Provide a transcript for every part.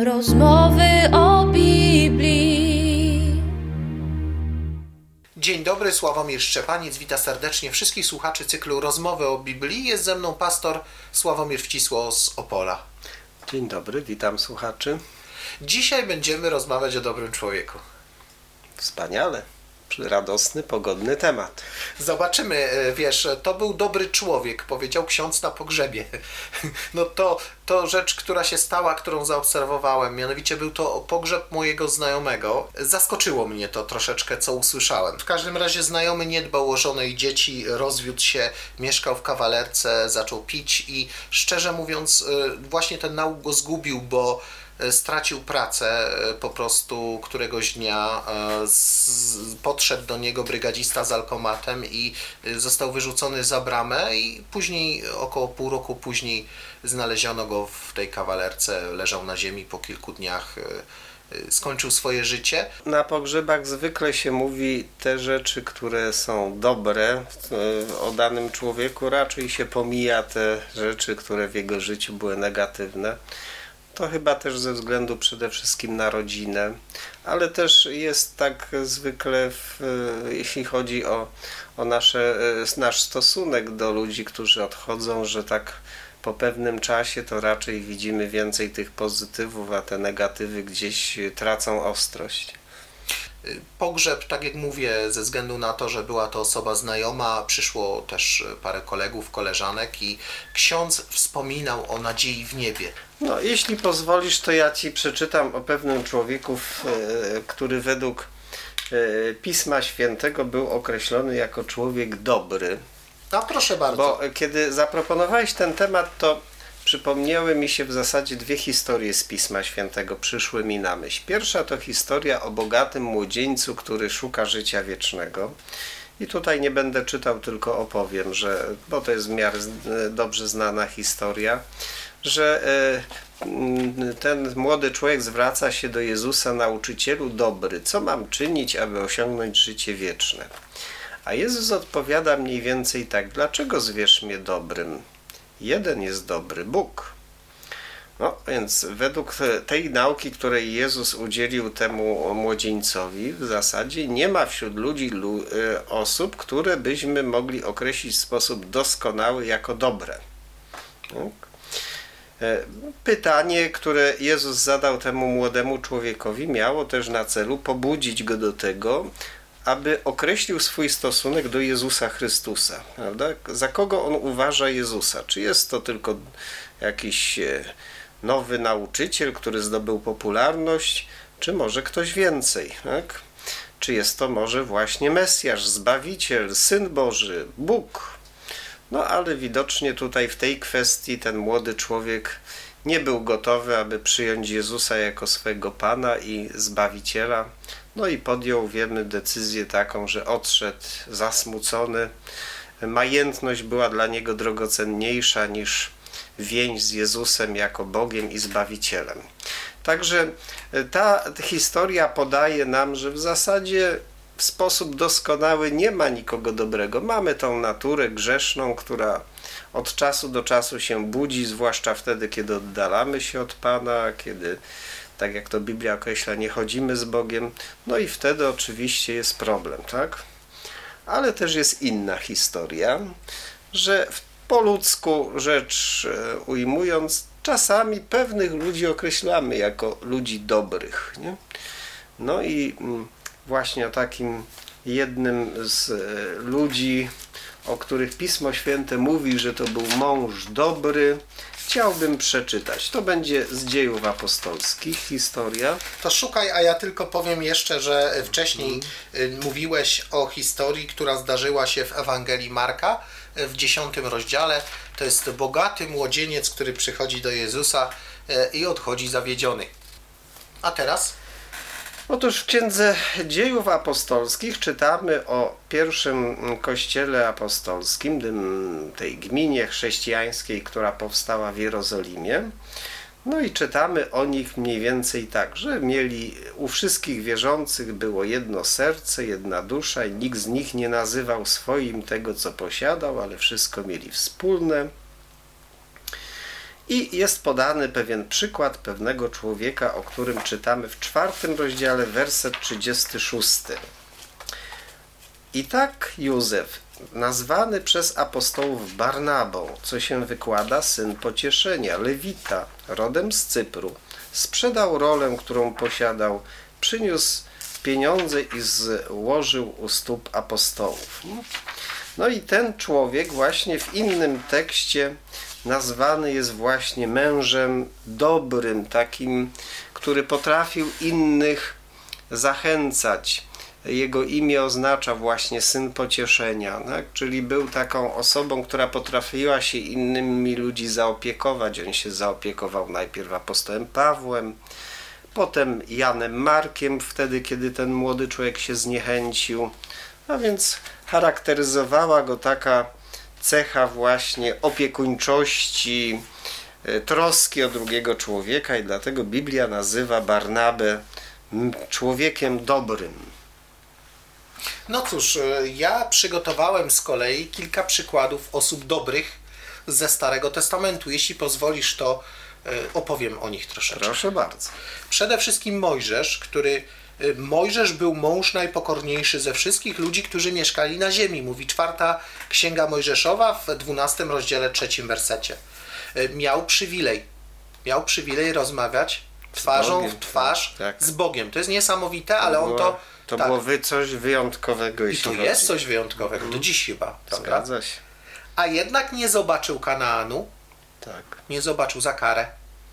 Rozmowy o Biblii. Dzień dobry, Sławomir Szczepaniec. Witam serdecznie wszystkich słuchaczy cyklu Rozmowy o Biblii. Jest ze mną pastor Sławomir Wcisło z Opola. Dzień dobry, witam słuchaczy. Dzisiaj będziemy rozmawiać o dobrym człowieku. Wspaniale. Radosny, pogodny temat. Zobaczymy, wiesz, to był dobry człowiek, powiedział ksiądz na pogrzebie. No to rzecz, która się stała, którą zaobserwowałem, mianowicie był to pogrzeb mojego znajomego. Zaskoczyło mnie to troszeczkę, co usłyszałem. W każdym razie znajomy nie dbał o żonę i dzieci, rozwiódł się, mieszkał w kawalerce, zaczął pić i szczerze mówiąc właśnie ten nauk go zgubił, bo stracił pracę po prostu któregoś dnia, podszedł do niego brygadzista z alkomatem i został wyrzucony za bramę i później, około pół roku później znaleziono go w tej kawalerce, leżał na ziemi, po kilku dniach skończył swoje życie. Na pogrzebach zwykle się mówi te rzeczy, które są dobre o danym człowieku, raczej się pomija te rzeczy, które w jego życiu były negatywne. To chyba też ze względu przede wszystkim na rodzinę, ale też jest tak zwykle, jeśli chodzi o nasz stosunek do ludzi, którzy odchodzą, że tak po pewnym czasie to raczej widzimy więcej tych pozytywów, a te negatywy gdzieś tracą ostrość. Pogrzeb, tak jak mówię, ze względu na to, że była to osoba znajoma, przyszło też parę kolegów, koleżanek i ksiądz wspominał o nadziei w niebie. No, jeśli pozwolisz, to ja Ci przeczytam o pewnym człowieku, który według Pisma Świętego był określony jako człowiek dobry. A proszę bardzo. Bo kiedy zaproponowałeś ten temat, to przypomniały mi się w zasadzie dwie historie z Pisma Świętego, przyszły mi na myśl. Pierwsza to historia o bogatym młodzieńcu, który szuka życia wiecznego. I tutaj nie będę czytał, tylko opowiem, bo to jest w miarę dobrze znana historia, że ten młody człowiek zwraca się do Jezusa: nauczycielu dobry, co mam czynić, aby osiągnąć życie wieczne? A Jezus odpowiada mniej więcej tak: dlaczego zwiesz mnie dobrym? Jeden jest dobry, Bóg. No więc według tej nauki, której Jezus udzielił temu młodzieńcowi, w zasadzie nie ma wśród ludzi osób, które byśmy mogli określić w sposób doskonały jako dobre. Tak? Pytanie, które Jezus zadał temu młodemu człowiekowi, miało też na celu pobudzić go do tego, aby określił swój stosunek do Jezusa Chrystusa. Prawda? Za kogo on uważa Jezusa? Czy jest to tylko jakiś nowy nauczyciel, który zdobył popularność, czy może ktoś więcej? Tak? Czy jest to może właśnie Mesjasz, Zbawiciel, Syn Boży, Bóg? No ale widocznie tutaj w tej kwestii ten młody człowiek nie był gotowy, aby przyjąć Jezusa jako swego Pana i Zbawiciela. No i podjął, wiemy, decyzję taką, że odszedł zasmucony. Majętność była dla niego drogocenniejsza niż więź z Jezusem jako Bogiem i Zbawicielem. Także ta historia podaje nam, że w zasadzie w sposób doskonały nie ma nikogo dobrego. Mamy tą naturę grzeszną, która od czasu do czasu się budzi, zwłaszcza wtedy, kiedy oddalamy się od Pana, kiedy, tak jak to Biblia określa, nie chodzimy z Bogiem. No i wtedy oczywiście jest problem, tak? Ale też jest inna historia, że po ludzku rzecz ujmując, czasami pewnych ludzi określamy jako ludzi dobrych, nie? No i właśnie o takim jednym z ludzi, o których Pismo Święte mówi, że to był mąż dobry, chciałbym przeczytać. To będzie z Dziejów Apostolskich historia. To szukaj, a ja tylko powiem jeszcze, że wcześniej mówiłeś o historii, która zdarzyła się w Ewangelii Marka w 10 rozdziale. To jest bogaty młodzieniec, który przychodzi do Jezusa i odchodzi zawiedziony. A teraz? Otóż w Księdze Dziejów Apostolskich czytamy o pierwszym kościele apostolskim, tej gminie chrześcijańskiej, która powstała w Jerozolimie. No i czytamy o nich mniej więcej tak, że mieli u wszystkich wierzących było jedno serce, jedna dusza i nikt z nich nie nazywał swoim tego, co posiadał, ale wszystko mieli wspólne. I jest podany pewien przykład pewnego człowieka, o którym czytamy w 4 rozdziale, werset 36. I tak Józef, nazwany przez apostołów Barnabą, co się wykłada syn pocieszenia, lewita, rodem z Cypru, sprzedał rolę, którą posiadał, przyniósł pieniądze i złożył u stóp apostołów. No i ten człowiek właśnie w innym tekście nazwany jest właśnie mężem dobrym, takim, który potrafił innych zachęcać. Jego imię oznacza właśnie syn pocieszenia, tak? Czyli był taką osobą, która potrafiła się innymi ludzi zaopiekować. On się zaopiekował najpierw apostołem Pawłem, potem Janem Markiem, wtedy kiedy ten młody człowiek się zniechęcił. A więc charakteryzowała go taka cecha właśnie opiekuńczości, troski o drugiego człowieka i dlatego Biblia nazywa Barnabę człowiekiem dobrym. No cóż, ja przygotowałem z kolei kilka przykładów osób dobrych ze Starego Testamentu. Jeśli pozwolisz, to opowiem o nich troszeczkę. Proszę bardzo. Przede wszystkim Mojżesz był mąż najpokorniejszy ze wszystkich ludzi, którzy mieszkali na ziemi. Mówi 4 Księga Mojżeszowa w 12 rozdziale 3 wersecie. Miał przywilej rozmawiać twarzą Bogiem, w twarz tak. z Bogiem. To jest niesamowite, ale on to... To tak. było coś wyjątkowego. I to jest coś wyjątkowego, do dziś chyba. Prawda? Zgadza się. A jednak nie zobaczył Kanaanu, Tak. nie zobaczył za karę.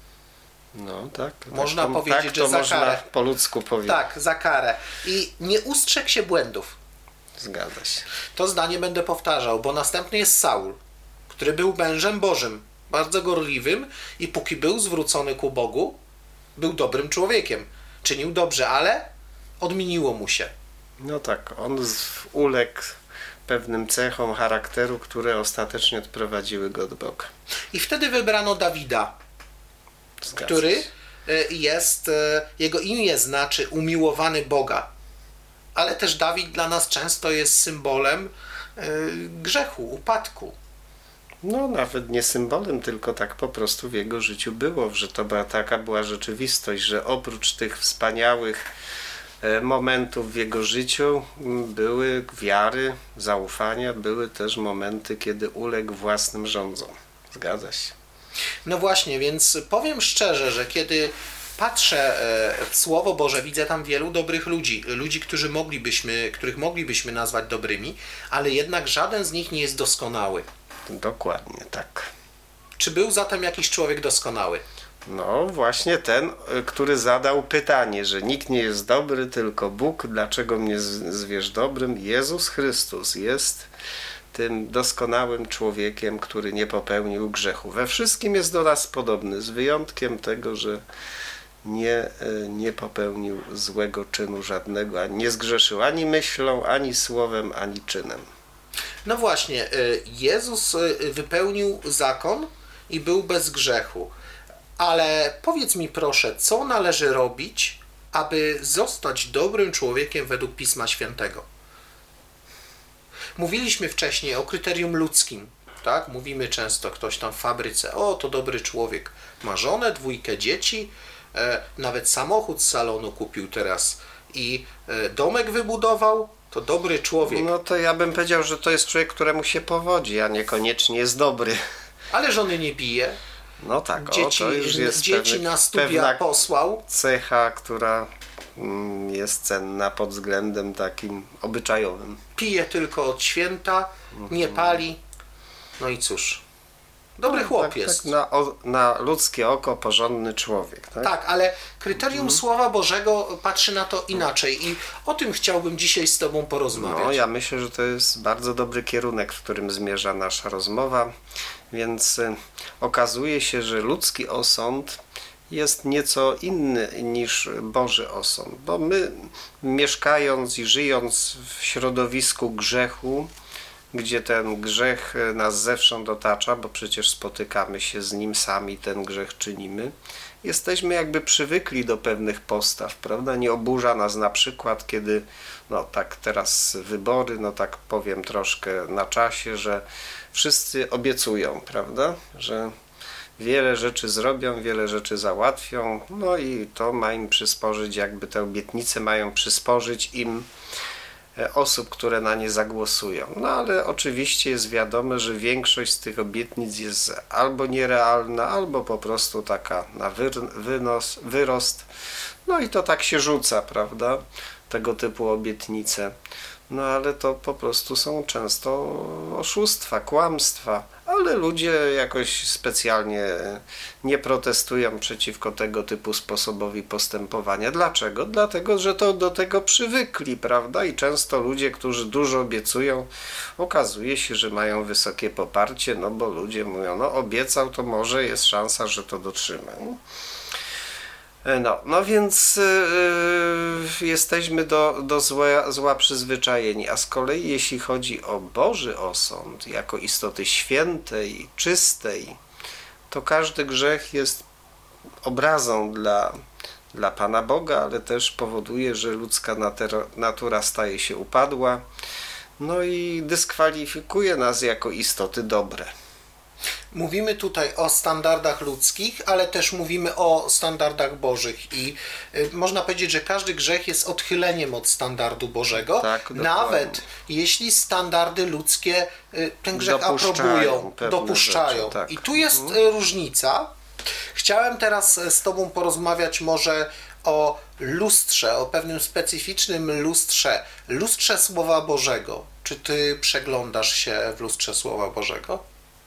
No tak. Można tak, powiedzieć, tak, że to za można karę. po ludzku powiedzieć. Tak, za karę. I nie ustrzegł się błędów. Zgadza się. To zdanie będę powtarzał, bo następny jest Saul, który był mężem Bożym, bardzo gorliwym i póki był zwrócony ku Bogu, był dobrym człowiekiem. Czynił dobrze, ale odmieniło mu się. No tak, on uległ pewnym cechom charakteru, które ostatecznie odprowadziły go do Boga. I wtedy wybrano Dawida, Zgadza który się. jest, jego imię znaczy umiłowany Boga. Ale też Dawid dla nas często jest symbolem grzechu, upadku. No nawet nie symbolem, tylko tak po prostu w jego życiu było, że taka była rzeczywistość, że oprócz tych wspaniałych momentów w jego życiu były wiary, zaufania, były też momenty, kiedy uległ własnym rządzom. Zgadza się. No właśnie, więc powiem szczerze, że kiedy patrzę w Słowo Boże, widzę tam wielu dobrych ludzi, których moglibyśmy nazwać dobrymi, ale jednak żaden z nich nie jest doskonały. Dokładnie tak. Czy był zatem jakiś człowiek doskonały? No właśnie ten, który zadał pytanie, że nikt nie jest dobry, tylko Bóg. Dlaczego mnie zwiesz dobrym? Jezus Chrystus jest tym doskonałym człowiekiem, który nie popełnił grzechu. We wszystkim jest do nas podobny, z wyjątkiem tego, że nie popełnił złego czynu żadnego, ani nie zgrzeszył ani myślą, ani słowem, ani czynem. No właśnie, Jezus wypełnił zakon i był bez grzechu. Ale powiedz mi proszę, co należy robić, aby zostać dobrym człowiekiem według Pisma Świętego? Mówiliśmy wcześniej o kryterium ludzkim, tak? Mówimy często, ktoś tam w fabryce, o to dobry człowiek, ma żonę, 2 dzieci, nawet samochód z salonu kupił teraz i domek wybudował, to dobry człowiek. No to ja bym powiedział, że to jest człowiek, któremu się powodzi, a niekoniecznie jest dobry. Ale żony nie bije. No tak, Dzieci, to już jest dzieci na studia pewna posłał. cecha, która jest cenna pod względem takim obyczajowym. Pije tylko od święta, nie pali. No i cóż, dobry chłop jest. Tak, na ludzkie oko porządny człowiek. Tak, Tak, ale kryterium Słowa Bożego patrzy na to inaczej i o tym chciałbym dzisiaj z Tobą porozmawiać. No, ja myślę, że to jest bardzo dobry kierunek, w którym zmierza nasza rozmowa, więc okazuje się, że ludzki osąd jest nieco inny niż Boży osąd, bo my mieszkając i żyjąc w środowisku grzechu, gdzie ten grzech nas zewsząd otacza, bo przecież spotykamy się z nim, sami ten grzech czynimy, jesteśmy jakby przywykli do pewnych postaw, prawda? Nie oburza nas na przykład, kiedy, no tak teraz wybory, no tak powiem troszkę na czasie, że wszyscy obiecują, prawda? Że wiele rzeczy zrobią, wiele rzeczy załatwią, no i to ma im przysporzyć, jakby te obietnice mają przysporzyć im osób, które na nie zagłosują. No ale oczywiście jest wiadome, że większość z tych obietnic jest albo nierealna, albo po prostu taka na wyrost. No i to tak się rzuca, prawda? Tego typu obietnice. No ale to po prostu są często oszustwa, kłamstwa, ale ludzie jakoś specjalnie nie protestują przeciwko tego typu sposobowi postępowania. Dlaczego? Dlatego, że to do tego przywykli, prawda? I często ludzie, którzy dużo obiecują, okazuje się, że mają wysokie poparcie, no bo ludzie mówią, no obiecał, to może jest szansa, że to dotrzyma. No więc jesteśmy do zła przyzwyczajeni, a z kolei jeśli chodzi o Boży osąd, jako istoty świętej, czystej, to każdy grzech jest obrazą dla Pana Boga, ale też powoduje, że ludzka natura staje się upadła, no i dyskwalifikuje nas jako istoty dobre. Mówimy tutaj o standardach ludzkich, ale też mówimy o standardach bożych i można powiedzieć, że każdy grzech jest odchyleniem od standardu Bożego, tak, nawet jeśli standardy ludzkie ten grzech aprobują, dopuszczają. Rzeczy, tak. I tu jest różnica. Chciałem teraz z Tobą porozmawiać może o lustrze, o pewnym specyficznym lustrze Słowa Bożego. Czy Ty przeglądasz się w lustrze Słowa Bożego?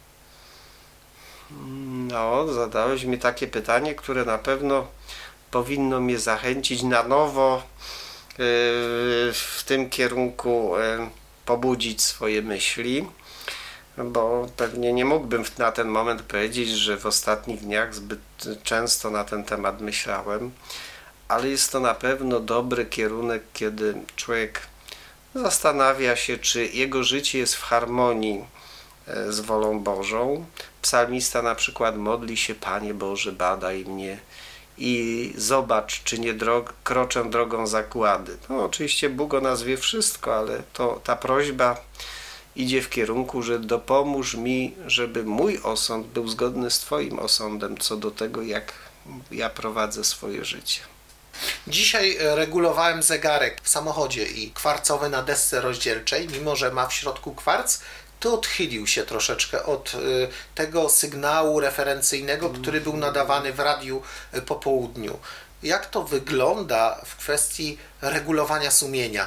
No, zadałeś mi takie pytanie, które na pewno powinno mnie zachęcić na nowo w tym kierunku pobudzić swoje myśli, bo pewnie nie mógłbym na ten moment powiedzieć, że w ostatnich dniach zbyt często na ten temat myślałem, ale jest to na pewno dobry kierunek, kiedy człowiek zastanawia się, czy jego życie jest w harmonii z wolą Bożą. Psalmista na przykład modli się: Panie Boże, badaj mnie i zobacz, czy nie kroczę drogą zagłady. No oczywiście Bóg o nas wie wszystko, ale ta prośba idzie w kierunku, że dopomóż mi, żeby mój osąd był zgodny z Twoim osądem co do tego, jak ja prowadzę swoje życie. Dzisiaj regulowałem zegarek w samochodzie i kwarcowy na desce rozdzielczej, mimo że ma w środku kwarc, to odchylił się troszeczkę od tego sygnału referencyjnego, który był nadawany w radiu po południu. Jak to wygląda w kwestii regulowania sumienia?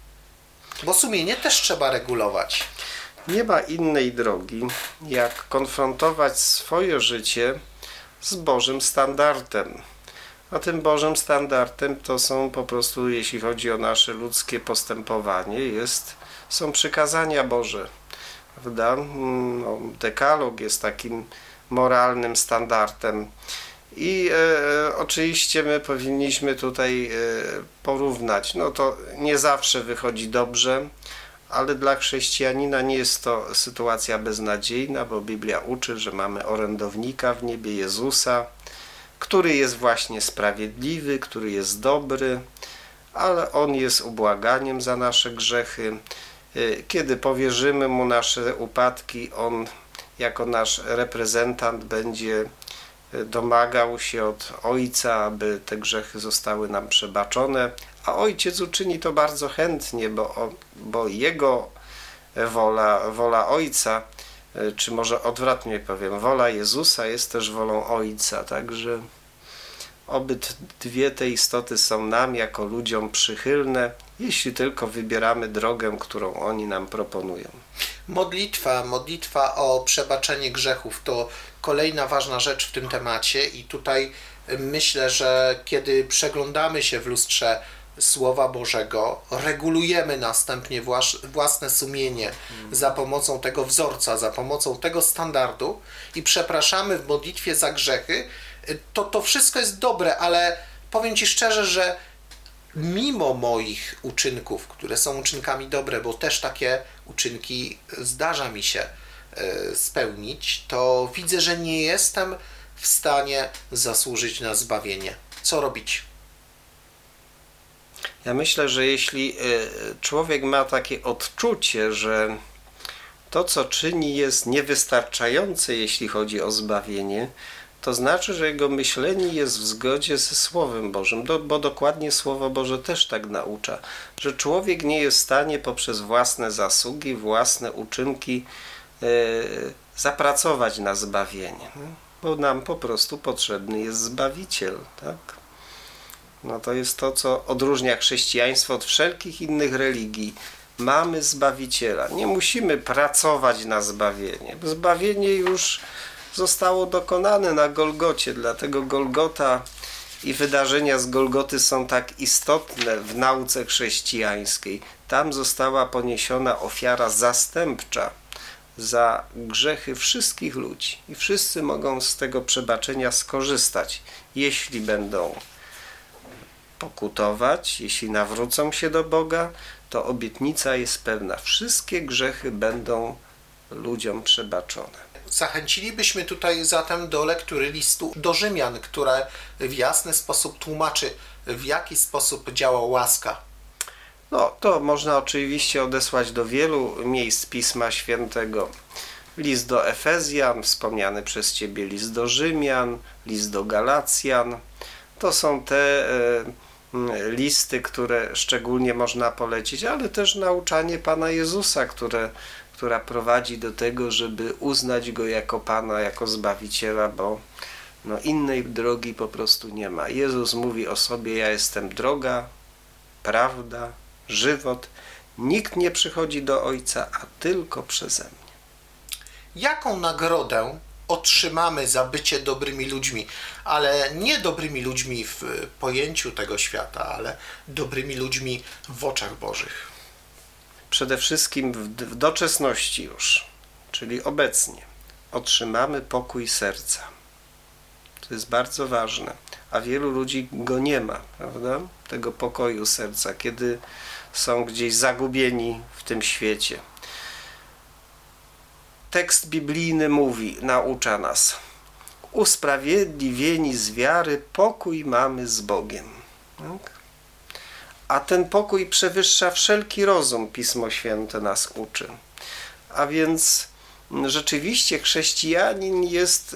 Bo sumienie też trzeba regulować. Nie ma innej drogi, jak konfrontować swoje życie z Bożym standardem. A tym Bożym standardem to są po prostu, jeśli chodzi o nasze ludzkie postępowanie, są przykazania Boże. Prawda? No, dekalog jest takim moralnym standardem i oczywiście my powinniśmy tutaj porównać. No to nie zawsze wychodzi dobrze, ale dla chrześcijanina nie jest to sytuacja beznadziejna, bo Biblia uczy, że mamy orędownika w niebie, Jezusa, który jest właśnie sprawiedliwy, który jest dobry, ale On jest ubłaganiem za nasze grzechy. Kiedy powierzymy Mu nasze upadki, On jako nasz reprezentant będzie domagał się od Ojca, aby te grzechy zostały nam przebaczone, a Ojciec uczyni to bardzo chętnie, bo Jego wola Ojca, czy może odwrotnie powiem, wola Jezusa jest też wolą Ojca, także obydwie te istoty są nam jako ludziom przychylne, jeśli tylko wybieramy drogę, którą oni nam proponują. Modlitwa o przebaczenie grzechów to kolejna ważna rzecz w tym temacie i tutaj myślę, że kiedy przeglądamy się w lustrze Słowa Bożego, regulujemy następnie własne sumienie za pomocą tego wzorca, za pomocą tego standardu i przepraszamy w modlitwie za grzechy, to wszystko jest dobre, ale powiem Ci szczerze, że mimo moich uczynków, które są uczynkami dobre, bo też takie uczynki zdarza mi się spełnić, to widzę, że nie jestem w stanie zasłużyć na zbawienie. Co robić? Ja myślę, że jeśli człowiek ma takie odczucie, że to, co czyni, jest niewystarczające, jeśli chodzi o zbawienie, to znaczy, że jego myślenie jest w zgodzie ze Słowem Bożym, bo dokładnie Słowo Boże też tak naucza, że człowiek nie jest w stanie poprzez własne zasługi, własne uczynki zapracować na zbawienie, bo nam po prostu potrzebny jest Zbawiciel, tak? No to jest to, co odróżnia chrześcijaństwo od wszelkich innych religii. Mamy Zbawiciela. Nie musimy pracować na zbawienie. Zbawienie już zostało dokonane na Golgocie, dlatego Golgota i wydarzenia z Golgoty są tak istotne w nauce chrześcijańskiej. Tam została poniesiona ofiara zastępcza za grzechy wszystkich ludzi i wszyscy mogą z tego przebaczenia skorzystać, jeśli będą pokutować, jeśli nawrócą się do Boga, to obietnica jest pewna. Wszystkie grzechy będą ludziom przebaczone. Zachęcilibyśmy tutaj zatem do lektury listu do Rzymian, które w jasny sposób tłumaczy, w jaki sposób działa łaska. No, to można oczywiście odesłać do wielu miejsc Pisma Świętego. List do Efezjan, wspomniany przez Ciebie list do Rzymian, list do Galacjan. To są te listy, które szczególnie można polecić, ale też nauczanie Pana Jezusa, która prowadzi do tego, żeby uznać Go jako Pana, jako Zbawiciela, bo innej drogi po prostu nie ma. Jezus mówi o sobie: ja jestem droga, prawda, żywot. Nikt nie przychodzi do Ojca, a tylko przeze mnie. Jaką nagrodę otrzymamy za bycie dobrymi ludźmi, ale nie dobrymi ludźmi w pojęciu tego świata, ale dobrymi ludźmi w oczach Bożych? Przede wszystkim w doczesności już, czyli obecnie, otrzymamy pokój serca. To jest bardzo ważne, a wielu ludzi go nie ma, prawda? Tego pokoju serca, kiedy są gdzieś zagubieni w tym świecie. Tekst biblijny mówi, naucza nas: usprawiedliwieni z wiary pokój mamy z Bogiem. Tak? A ten pokój przewyższa wszelki rozum, Pismo Święte nas uczy. A więc rzeczywiście chrześcijanin jest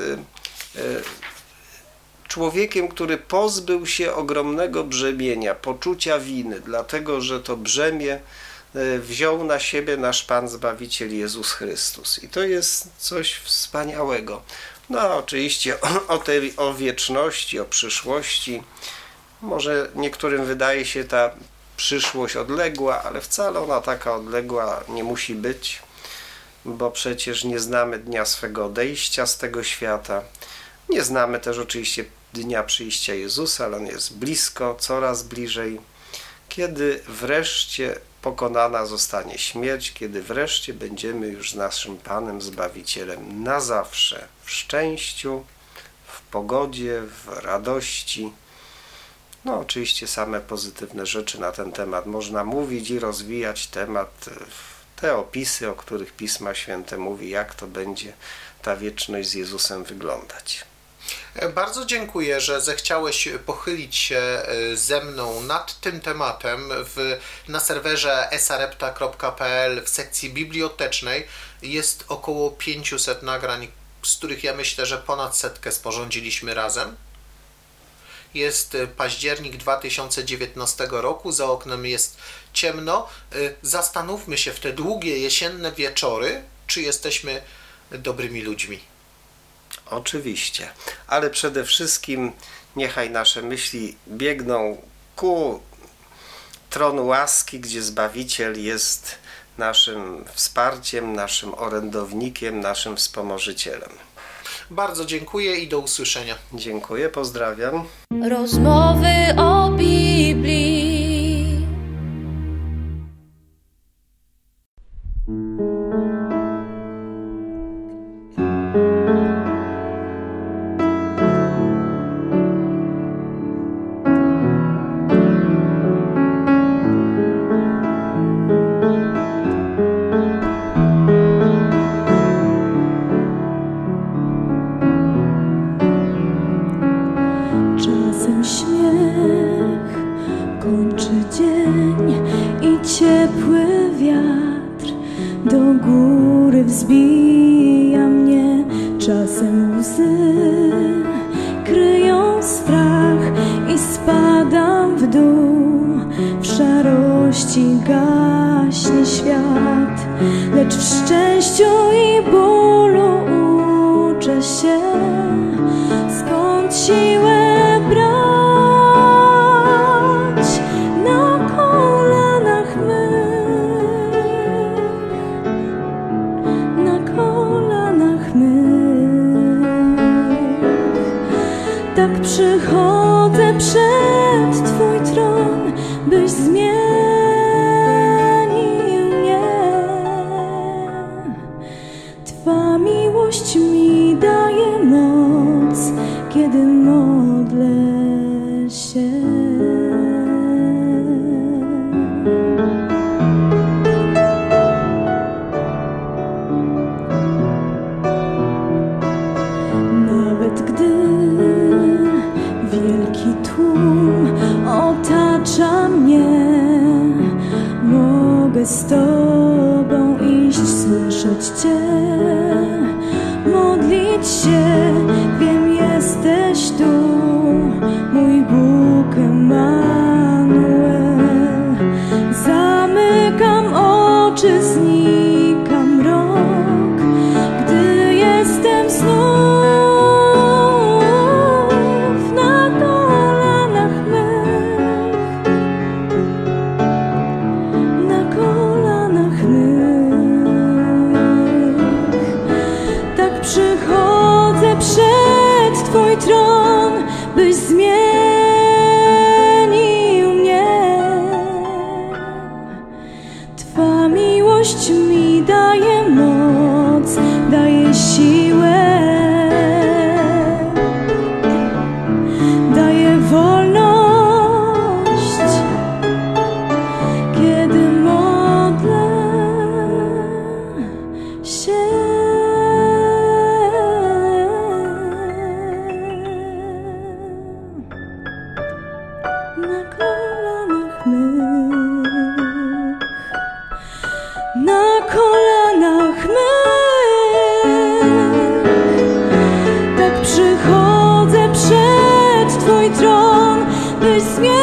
człowiekiem, który pozbył się ogromnego brzemienia, poczucia winy, dlatego że to brzemię wziął na siebie nasz Pan Zbawiciel Jezus Chrystus. I to jest coś wspaniałego. No oczywiście o wieczności, o przyszłości. Może niektórym wydaje się ta przyszłość odległa, ale wcale ona taka odległa nie musi być, bo przecież nie znamy dnia swego odejścia z tego świata. Nie znamy też oczywiście dnia przyjścia Jezusa, ale on jest blisko, coraz bliżej, kiedy wreszcie pokonana zostanie śmierć, kiedy wreszcie będziemy już z naszym Panem Zbawicielem na zawsze, w szczęściu, w pogodzie, w radości. No oczywiście same pozytywne rzeczy na ten temat można mówić i rozwijać temat, te opisy, o których Pisma Święte mówi, jak to będzie ta wieczność z Jezusem wyglądać. Bardzo dziękuję, że zechciałeś pochylić się ze mną nad tym tematem. Na serwerze esarepta.pl w sekcji bibliotecznej jest około 500 nagrań, z których ja myślę, że ponad 100 sporządziliśmy razem. Jest październik 2019 roku, za oknem jest ciemno. Zastanówmy się w te długie jesienne wieczory, czy jesteśmy dobrymi ludźmi. Oczywiście, ale przede wszystkim niechaj nasze myśli biegną ku tronu łaski, gdzie Zbawiciel jest naszym wsparciem, naszym orędownikiem, naszym wspomożycielem. Bardzo dziękuję i do usłyszenia. Dziękuję, pozdrawiam. Rozmowy o Biblii. Czasem śmiech kończy dzień i ciepły wiatr do góry wzbija mnie, czasem łzy kryją strach i spadam w dół. W szarości gaśnie świat, lecz w szczęściu i bólu uczę się, skąd siłę brać. Na kolanach mych, na kolanach mych, tak przychodzę przed Twój tron, byś zmienił mnie. Twa miłość mi daje moc, kiedy modlę się. Nawet gdy wielki tłum otacza mnie, mogę z Tobą iść, słyszeć Cię, modlić się. Wiem, jesteś tu, mój Bóg Emanuel. Zamykam oczy, znika mrok, gdy jestem znów na kolanach mych, na kolanach mych. Tak przychodzę przed Twój tron, byś zmienił mnie. Twa miłość mi daje moc, daje siłę, daje wolność, kiedy modlę się. Na kolanach mych, na kolanach mych, tak przychodzę przed Twój tron, byś zmienił